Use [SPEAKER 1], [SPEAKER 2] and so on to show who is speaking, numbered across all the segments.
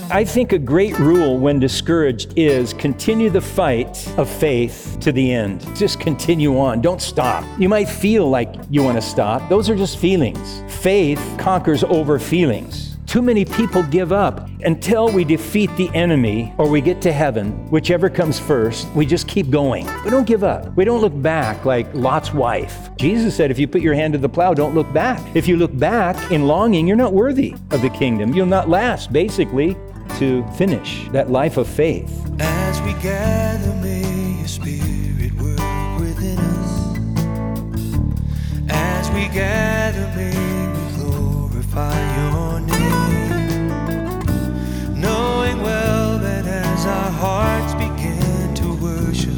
[SPEAKER 1] I think a great rule when discouraged is continue the fight of faith to the end. Just continue on. Don't stop. You might feel like you want to stop. Those are just feelings. Faith conquers over feelings. Too many people give up until we defeat the enemy or we get to heaven, whichever comes first. We just keep going. We don't give up. We don't look back like Lot's wife. Jesus said, if you put your hand to the plow, don't look back. If you look back in longing, you're not worthy of the kingdom. You'll not last, basically, to finish that life of faith.
[SPEAKER 2] As we gather, may your spirit work within us. As we gather, may we glorify your name. Knowing well that as our hearts begin to worship,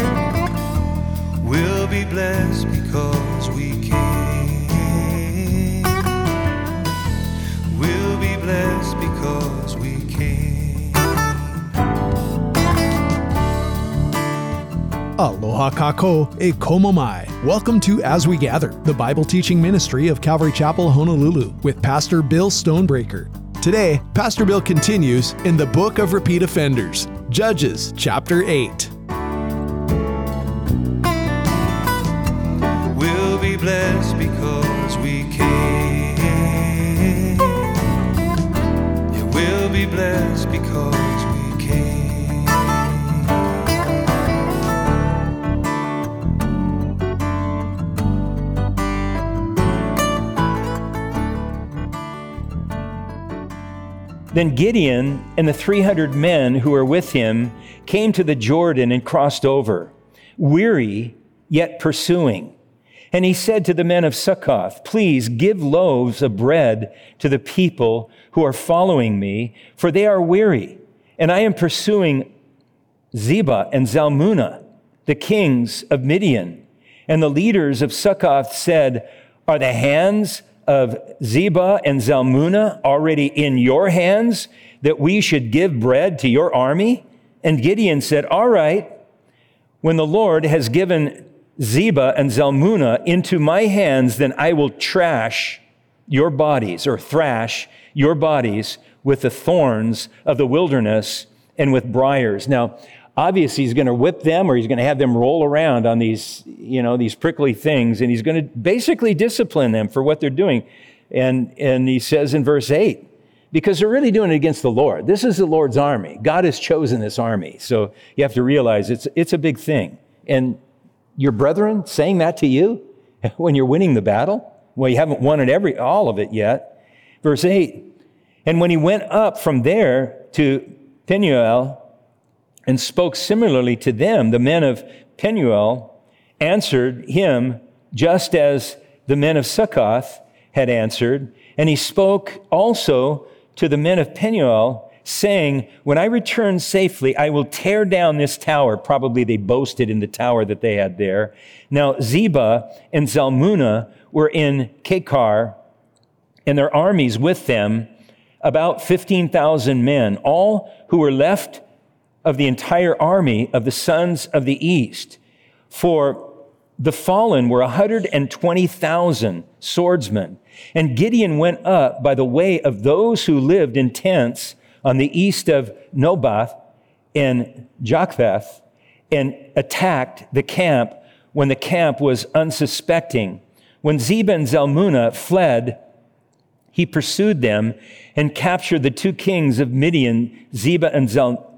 [SPEAKER 2] we'll be blessed because we came. We'll be blessed because we came.
[SPEAKER 3] Aloha kako e komo mai. Welcome to As We Gather, the Bible teaching ministry of Calvary Chapel, Honolulu, with Pastor Bill Stonebreaker. Today, Pastor Bill continues in the book of repeat offenders, Judges chapter 8.
[SPEAKER 2] We'll be blessed because we came. Yeah, we'll be blessed because we came.
[SPEAKER 1] Then Gideon and the 300 men who were with him came to the Jordan and crossed over, weary yet pursuing. And he said to the men of Succoth, please give loaves of bread to the people who are following me, for they are weary. And I am pursuing Zebah and Zalmunna, the kings of Midian. And the leaders of Succoth said, are the hands of Zebah and Zalmunna already in your hands, that we should give bread to your army? And Gideon said, all right, when the Lord has given Zebah and Zalmunna into my hands, then I will trash your bodies, or thrash your bodies with the thorns of the wilderness and with briars. Now, obviously, he's going to whip them, or he's going to have them roll around on these, these prickly things, and he's going to basically discipline them for what they're doing. And he says in verse 8, because they're really doing it against the Lord. This is the Lord's army. God has chosen this army. So you have to realize it's a big thing. And your brethren saying that to you when you're winning the battle? Well, you haven't won all of it yet. Verse 8, and when he went up from there to Penuel, and spoke similarly to them, the men of Penuel answered him just as the men of Succoth had answered. And he spoke also to the men of Penuel, saying, when I return safely, I will tear down this tower. Probably they boasted in the tower that they had there. Now, Zebah and Zalmunna were in Kekar, and their armies with them, about 15,000 men, all who were left of the entire army of the sons of the east. For the fallen were 120,000 swordsmen. And Gideon went up by the way of those who lived in tents on the east of Nobath and Jopheth, and attacked the camp when the camp was unsuspecting. When Zebah and Zalmunna fled, he pursued them and captured the two kings of Midian, Zebah and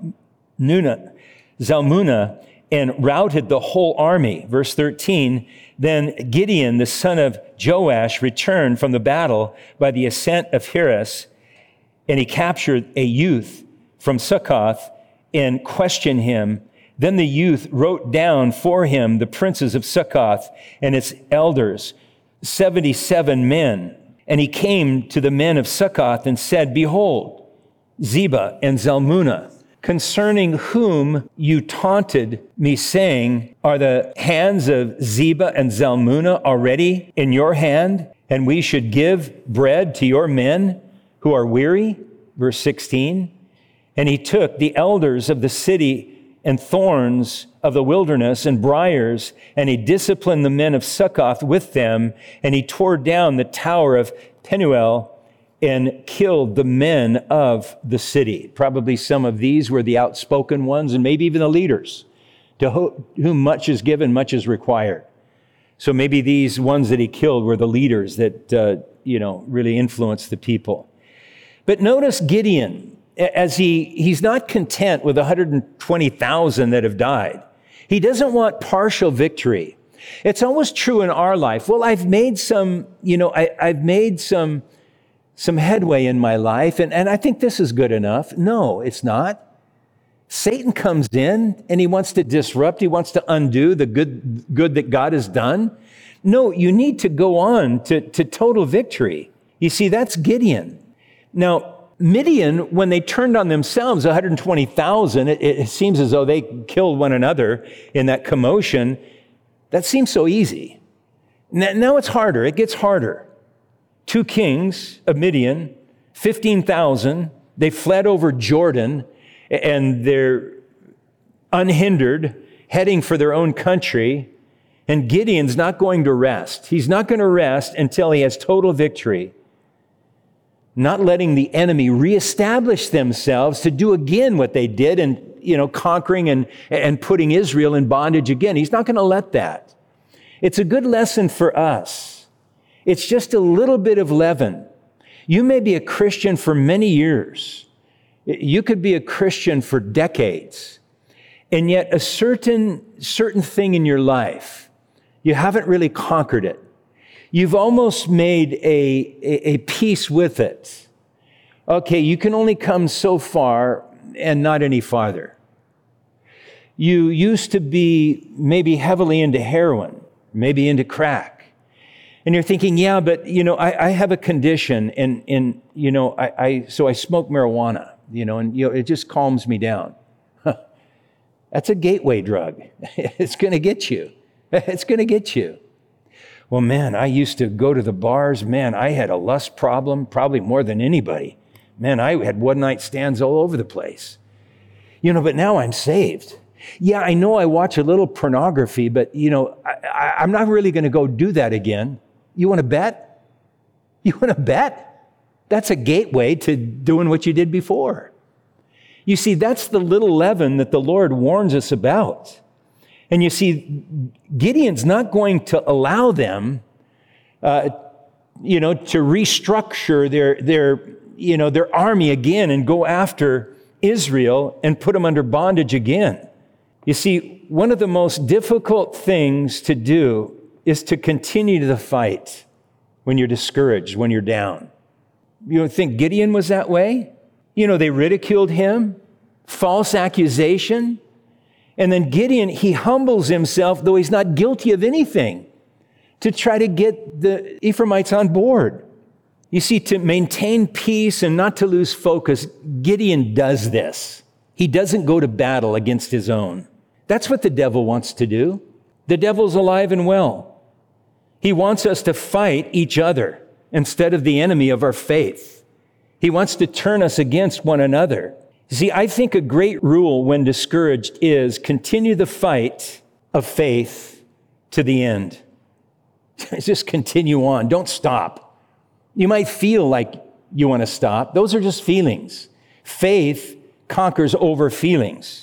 [SPEAKER 1] Zalmunna, and routed the whole army. Verse 13, then Gideon, the son of Joash, returned from the battle by the ascent of Heres, and he captured a youth from Succoth and questioned him. Then the youth wrote down for him the princes of Succoth and its elders, 77 men. And he came to the men of Succoth and said, behold, Zebah and Zalmunna, concerning whom you taunted me, saying, are the hands of Zebah and Zalmunna already in your hand, and we should give bread to your men who are weary? Verse 16, and he took the elders of the city and thorns of the wilderness and briars, and he disciplined the men of Succoth with them, and he tore down the tower of Penuel and killed the men of the city. Probably some of these were the outspoken ones and maybe even the leaders, to whom much is given, much is required. So maybe these ones that he killed were the leaders that, really influenced the people. But notice Gideon, as he's not content with 120,000 that have died. He doesn't want partial victory. It's always true in our life. Well, I've made some headway in my life, and I think this is good enough. No, it's not. Satan comes in and he wants to disrupt. He wants to undo the good that God has done. No, you need to go on to total victory. You see, that's Gideon. Now, Midian, when they turned on themselves, 120,000, it seems as though they killed one another in that commotion. That seems so easy. Now it's harder. It gets harder. 2 kings of Midian, 15,000. They fled over Jordan, and they're unhindered, heading for their own country. And Gideon's not going to rest. He's not going to rest until he has total victory. Not letting the enemy reestablish themselves to do again what they did and, conquering and putting Israel in bondage again. He's not going to let that. It's a good lesson for us. It's just a little bit of leaven. You may be a Christian for many years. You could be a Christian for decades. And yet a certain thing in your life, you haven't really conquered it. You've almost made a peace with it. Okay, you can only come so far and not any farther. You used to be maybe heavily into heroin, maybe into crack. And you're thinking, yeah, but, I have a condition and so I smoke marijuana, and it just calms me down. That's a gateway drug. It's going to get you. It's going to get you. Well, man, I used to go to the bars. Man, I had a lust problem, probably more than anybody. Man, I had one-night stands all over the place. But now I'm saved. Yeah, I know I watch a little pornography, but, I'm not really going to go do that again. You want to bet? You want to bet? That's a gateway to doing what you did before. You see, that's the little leaven that the Lord warns us about. And you see, Gideon's not going to allow them, to restructure their army again and go after Israel and put them under bondage again. You see, one of the most difficult things to do is to continue the fight when you're discouraged, when you're down. You don't think Gideon was that way? They ridiculed him, false accusation. And then Gideon, he humbles himself, though he's not guilty of anything, to try to get the Ephraimites on board. You see, to maintain peace and not to lose focus, Gideon does this. He doesn't go to battle against his own. That's what the devil wants to do. The devil's alive and well. He wants us to fight each other instead of the enemy of our faith. He wants to turn us against one another. See, I think a great rule when discouraged is continue the fight of faith to the end. Just continue on. Don't stop. You might feel like you want to stop. Those are just feelings. Faith conquers over feelings.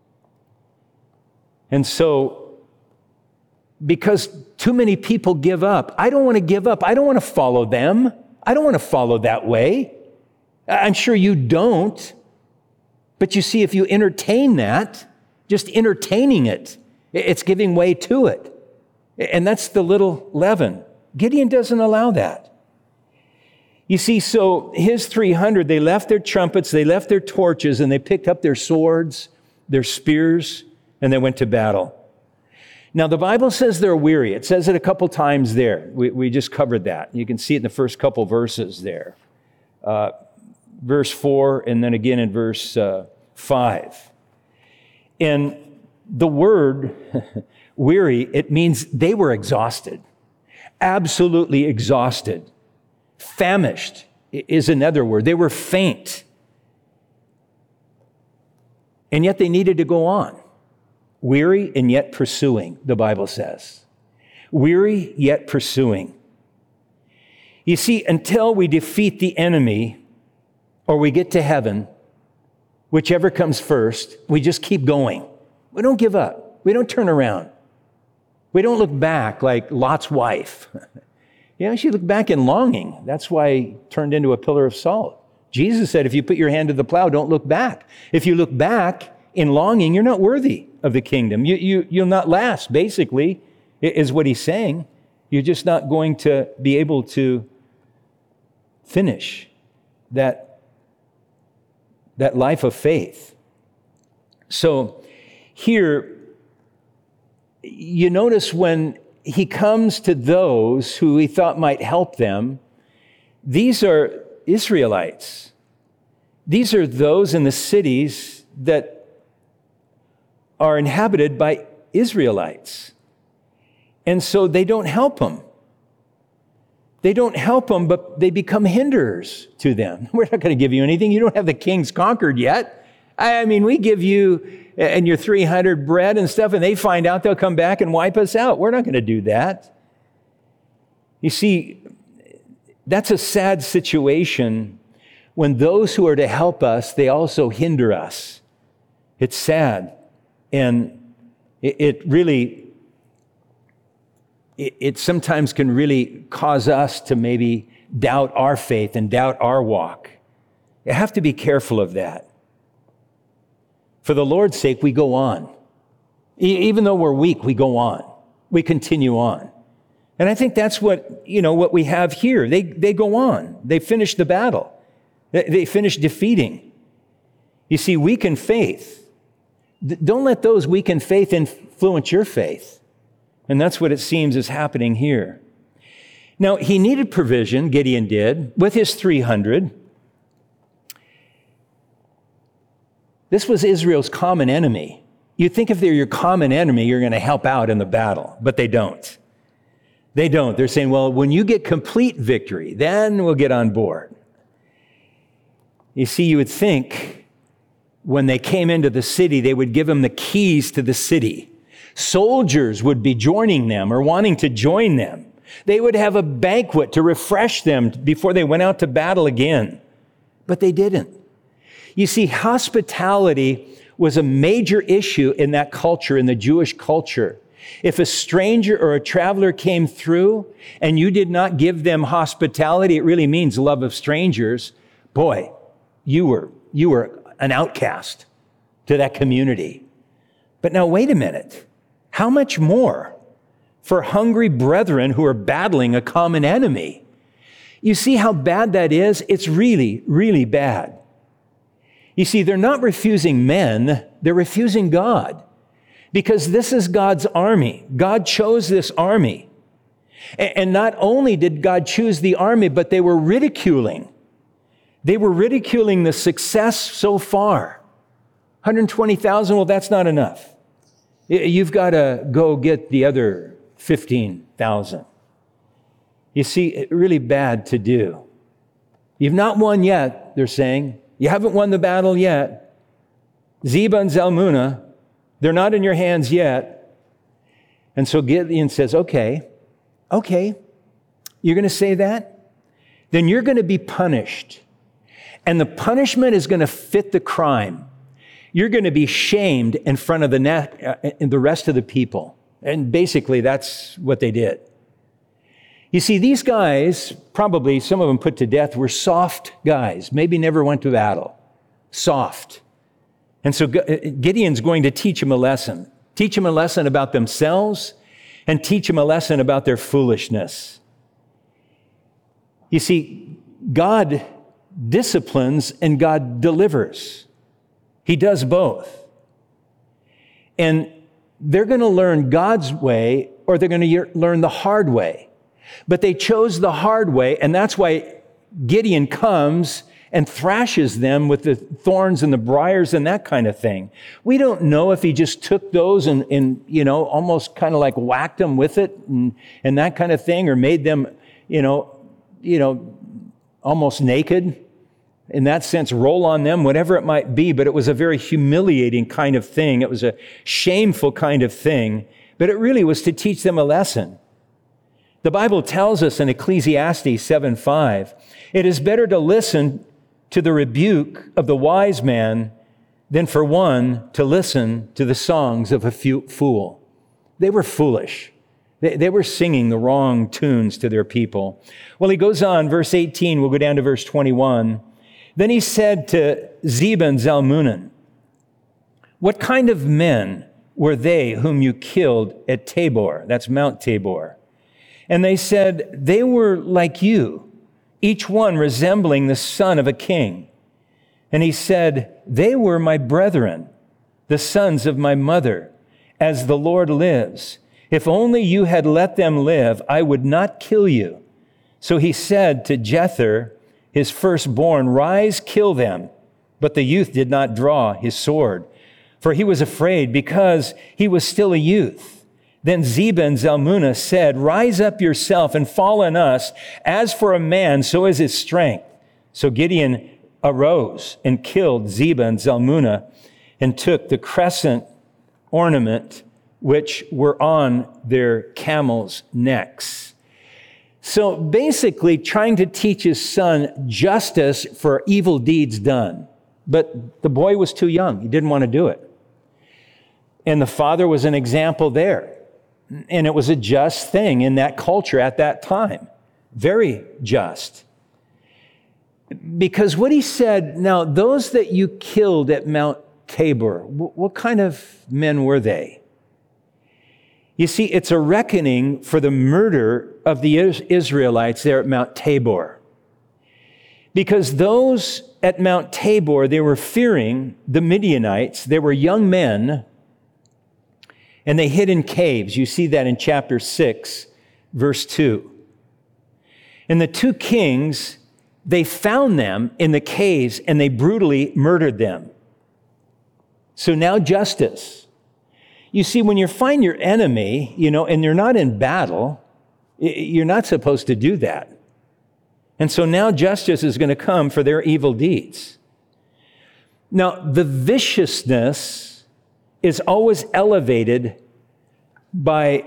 [SPEAKER 1] And so, because too many people give up, I don't want to give up. I don't want to follow them. I don't want to follow that way. I'm sure you don't. But you see, if you entertain that, just entertaining it, it's giving way to it. And that's the little leaven. Gideon doesn't allow that. You see, so his 300, they left their trumpets, they left their torches, and they picked up their swords, their spears, and they went to battle. Now, the Bible says they're weary. It says it a couple times there. We just covered that. You can see it in the first couple verses there. Verse 4, and then again in verse 5. And the word weary, it means they were exhausted, absolutely exhausted. Famished is another word. They were faint. And yet they needed to go on. Weary and yet pursuing, the Bible says. Weary yet pursuing. You see, until we defeat the enemy or we get to heaven, whichever comes first, we just keep going. We don't give up. We don't turn around. We don't look back like Lot's wife. She looked back in longing. That's why he turned into a pillar of salt. Jesus said, if you put your hand to the plow, don't look back. If you look back in longing, you're not worthy of the kingdom. You'll not last, basically, is what he's saying. You're just not going to be able to finish that life of faith. So here, you notice when he comes to those who he thought might help them, these are Israelites. These are those in the cities that are inhabited by Israelites. And so they don't help them. They don't help them, but they become hinders to them. We're not going to give you anything. You don't have the kings conquered yet. I mean, we give you and your 300 bread and stuff, and they find out, they'll come back and wipe us out. We're not going to do that. You see, that's a sad situation when those who are to help us, they also hinder us. It's sad. And it sometimes can really cause us to maybe doubt our faith and doubt our walk. You have to be careful of that. For the Lord's sake, we go on. Even though we're weak, we go on. We continue on. And I think that's what we have here. They go on. They finish the battle. They finish defeating. You see, weakened faith. Don't let those weakened faith influence your faith. And that's what it seems is happening here. Now, he needed provision, Gideon did, with his 300. This was Israel's common enemy. You'd think if they're your common enemy, you're going to help out in the battle, but they don't. They don't. They're saying, well, when you get complete victory, then we'll get on board. You see, you would think when they came into the city, they would give them the keys to the city. Soldiers would be joining them or wanting to join them. They would have a banquet to refresh them before they went out to battle again. But they didn't. You see, hospitality was a major issue in that culture, in the Jewish culture. If a stranger or a traveler came through and you did not give them hospitality, it really means love of strangers. Boy, you were an outcast to that community. But now wait a minute. How much more for hungry brethren who are battling a common enemy? You see how bad that is? It's really, really bad. You see, they're not refusing men, they're refusing God. Because this is God's army. God chose this army. And not only did God choose the army, but they were ridiculing. They were ridiculing the success so far. 120,000, well, that's not enough. You've got to go get the other 15,000. You see, it's really bad to do. You've not won yet, they're saying. You haven't won the battle yet. Zebah and Zalmunna, they're not in your hands yet. And so Gideon says, okay, you're going to say that? Then you're going to be punished. And the punishment is going to fit the crime. You're going to be shamed in front of the rest of the people. And basically, that's what they did. You see, these guys, probably some of them put to death, were soft guys, maybe never went to battle. Soft. And so Gideon's going to teach them a lesson. Teach them a lesson about themselves and teach them a lesson about their foolishness. You see, God disciplines and God delivers. He does both. And they're going to learn God's way or they're going to learn the hard way. But they chose the hard way, and that's why Gideon comes and thrashes them with the thorns and the briars and that kind of thing. We don't know if he just took those and almost kind of like whacked them with it and that kind of thing, or made them, almost naked. In that sense, roll on them, whatever it might be. But it was a very humiliating kind of thing. It was a shameful kind of thing. But it really was to teach them a lesson. The Bible tells us in Ecclesiastes 7:5, it is better to listen to the rebuke of the wise man than for one to listen to the songs of a fool. They were foolish. They were singing the wrong tunes to their people. Well, he goes on, verse 18, we'll go down to verse 21. Then he said to Zebah and Zalmunna, what kind of men were they whom you killed at Tabor? That's Mount Tabor. And they said, they were like you, each one resembling the son of a king. And he said, they were my brethren, the sons of my mother, as the Lord lives. If only you had let them live, I would not kill you. So he said to Jether, his firstborn, rise, kill them. But the youth did not draw his sword, for he was afraid because he was still a youth. Then Zebah and Zalmunna said, rise up yourself and fall on us. As for a man, so is his strength. So Gideon arose and killed Zebah and Zalmunna and took the crescent ornament which were on their camels' necks. So basically trying to teach his son justice for evil deeds done. But the boy was too young. He didn't want to do it. And the father was an example there. And it was a just thing in that culture at that time. Very just. Because what he said, now those that you killed at Mount Tabor, what kind of men were they? You see, it's a reckoning for the murder of the Israelites there at Mount Tabor. Because those at Mount Tabor, they were fearing the Midianites. They were young men, and they hid in caves. You see that in chapter 6, verse 2. And the two kings, they found them in the caves, and they brutally murdered them. So now justice. You see, when you find your enemy, and they're not in battle, you're not supposed to do that. And so now justice is going to come for their evil deeds. Now, the viciousness is always elevated by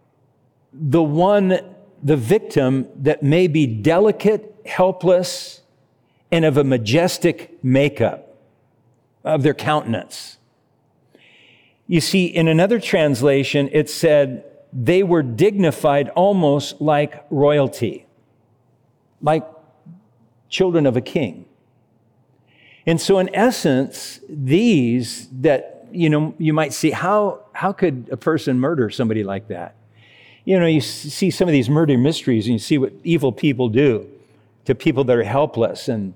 [SPEAKER 1] the victim that may be delicate, helpless, and of a majestic makeup of their countenance. You see, in another translation, it said they were dignified almost like royalty, like children of a king. And so in essence, these that, you might see, how could a person murder somebody like that? You see some of these murder mysteries and you see what evil people do to people that are helpless and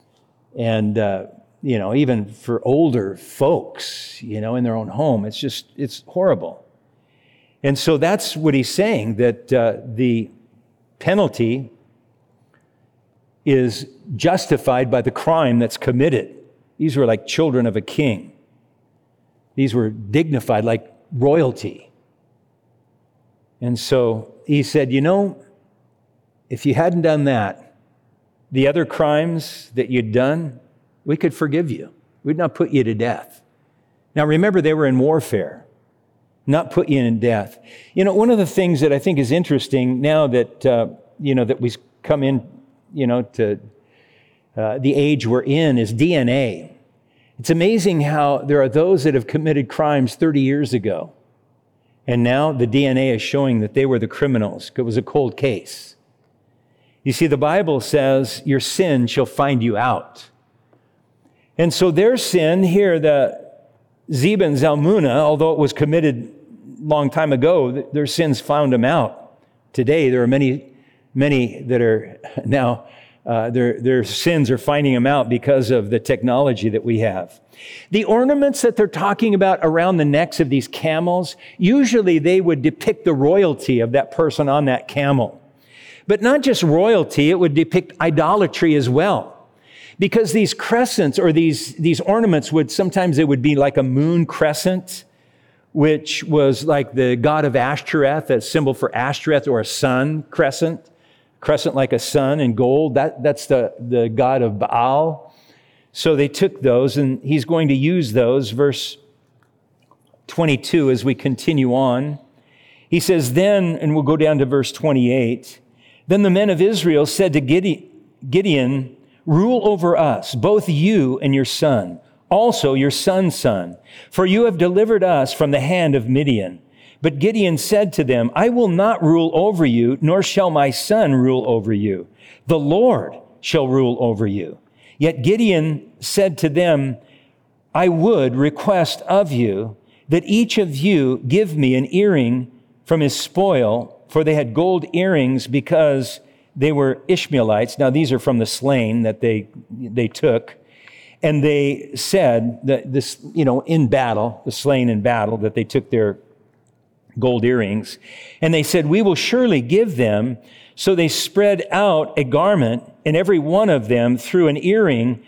[SPEAKER 1] even for older folks, in their own home. It's horrible. And so that's what he's saying, that the penalty is justified by the crime that's committed. These were like children of a king. These were dignified like royalty. And so he said, if you hadn't done that, the other crimes that you'd done, we could forgive you. We'd not put you to death. Now remember, they were in warfare, not put you in death. One of the things that I think is interesting now that, that we've come in, to the age we're in is DNA. It's amazing how there are those that have committed crimes 30 years ago. And now the DNA is showing that they were the criminals. It was a cold case. You see, the Bible says your sin shall find you out. And so their sin here, the Zebah and Zalmunna, although it was committed a long time ago, their sins found them out. Today, there are many that are now, their sins are finding them out because of the technology that we have. The ornaments that they're talking about around the necks of these camels, usually they would depict the royalty of that person on that camel. But not just royalty, it would depict idolatry as well. Because these crescents or these ornaments sometimes it would be like a moon crescent, which was like the god of Ashtoreth, a symbol for Ashtoreth, or a sun crescent like a sun in gold. That's the god of Baal. So they took those, and he's going to use those. Verse 22, as we continue on, He says, then, and we'll go down to verse 28, then the men of Israel said to Gideon, rule over us, both you and your son, also your son's son, for you have delivered us from the hand of Midian. But Gideon said to them, I will not rule over you, nor shall my son rule over you. The Lord shall rule over you. Yet Gideon said to them, I would request of you that each of you give me an earring from his spoil, for they had gold earrings because they were Ishmaelites. Now, these are from the slain that they took. And they said that this, in battle, the slain in battle, that they took their gold earrings. And they said, we will surely give them. So they spread out a garment, and every one of them threw an earring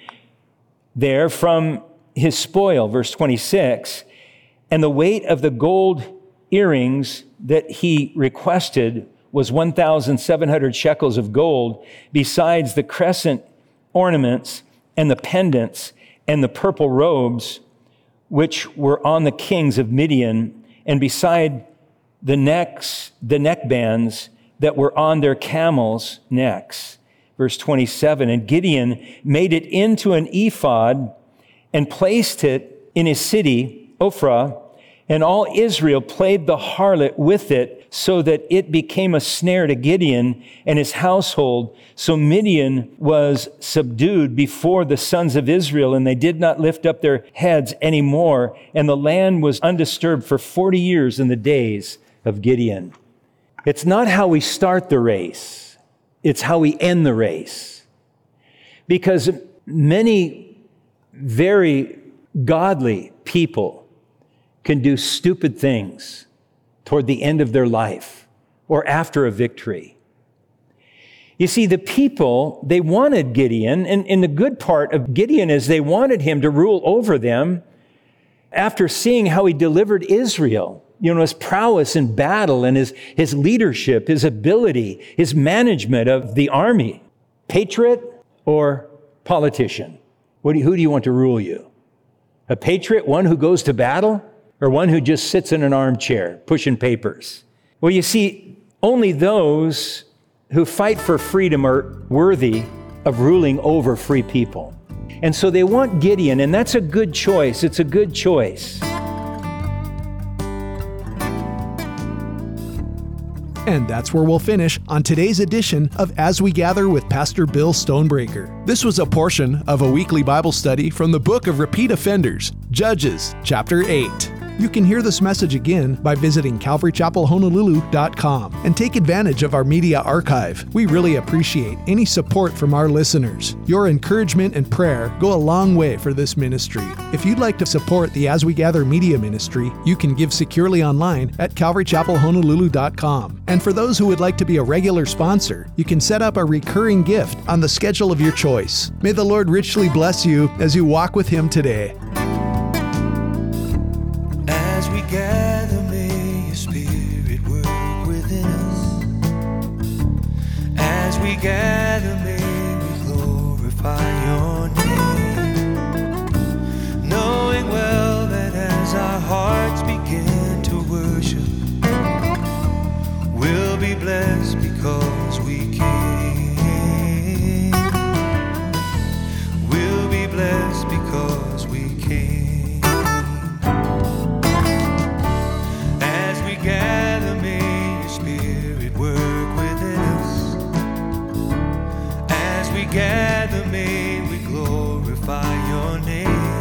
[SPEAKER 1] there from his spoil, verse 26. And the weight of the gold earrings that he requested was 1,700 shekels of gold, besides the crescent ornaments and the pendants and the purple robes, which were on the kings of Midian, and beside the neck bands that were on their camels' necks. Verse 27, and Gideon made it into an ephod and placed it in his city, Ophrah, and all Israel played the harlot with it, so that it became a snare to Gideon and his household. So Midian was subdued before the sons of Israel, and they did not lift up their heads anymore. And the land was undisturbed for 40 years in the days of Gideon. It's not how we start the race, it's how we end the race. Because many very godly people can do stupid things toward the end of their life or after a victory. You see, the people, they wanted Gideon, and the good part of Gideon is they wanted him to rule over them after seeing how he delivered Israel. His prowess in battle and his leadership, his ability, his management of the army. Patriot or politician? Who do you want to rule you? A patriot, one who goes to battle? Or one who just sits in an armchair pushing papers? Well, you see, only those who fight for freedom are worthy of ruling over free people. And so they want Gideon, and that's a good choice. It's a good choice.
[SPEAKER 3] And that's where we'll finish on today's edition of As We Gather with Pastor Bill Stonebreaker. This was a portion of a weekly Bible study from the book of Repeat Offenders, Judges, chapter 8. You can hear this message again by visiting CalvaryChapelHonolulu.com and take advantage of our media archive. We really appreciate any support from our listeners. Your encouragement and prayer go a long way for this ministry. If you'd like to support the As We Gather media ministry, you can give securely online at CalvaryChapelHonolulu.com. And for those who would like to be a regular sponsor, you can set up a recurring gift on the schedule of your choice. May the Lord richly bless you as you walk with Him today.
[SPEAKER 2] As we gather, may your Spirit work within us. As we gather, may we glorify your name, knowing well that as our hearts begin to worship, we'll be blessed because we came. We'll be blessed because we came. Gather, may your Spirit work within us. As we gather, may we glorify your name,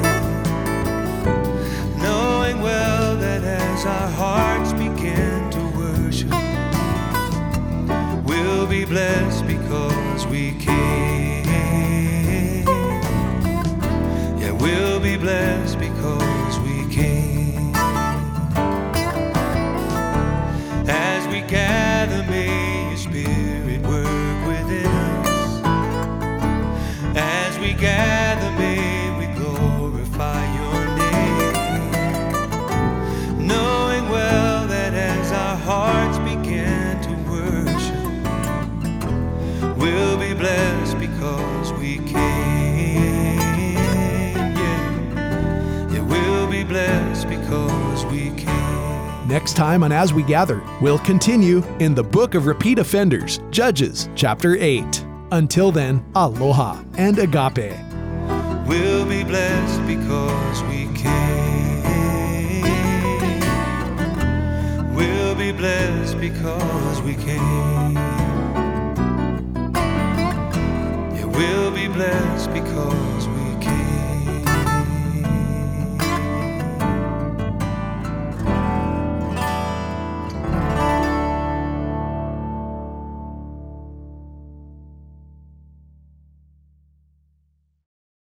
[SPEAKER 2] knowing well that as our hearts begin to worship, we'll be blessed because we came. Yeah, we'll be blessed because we came. As we gather, may your Spirit work within us. As we gather, may we glorify your name, knowing well that as our hearts begin to worship, we'll be blessed because we came. Yeah, we'll be blessed because we came.
[SPEAKER 3] Next time on As We Gather, we'll continue in the book of repeat offenders, Judges, chapter 8. Until then, aloha and agape.
[SPEAKER 2] We'll be blessed because we came. We'll be blessed because we came. Yeah, we'll be blessed because we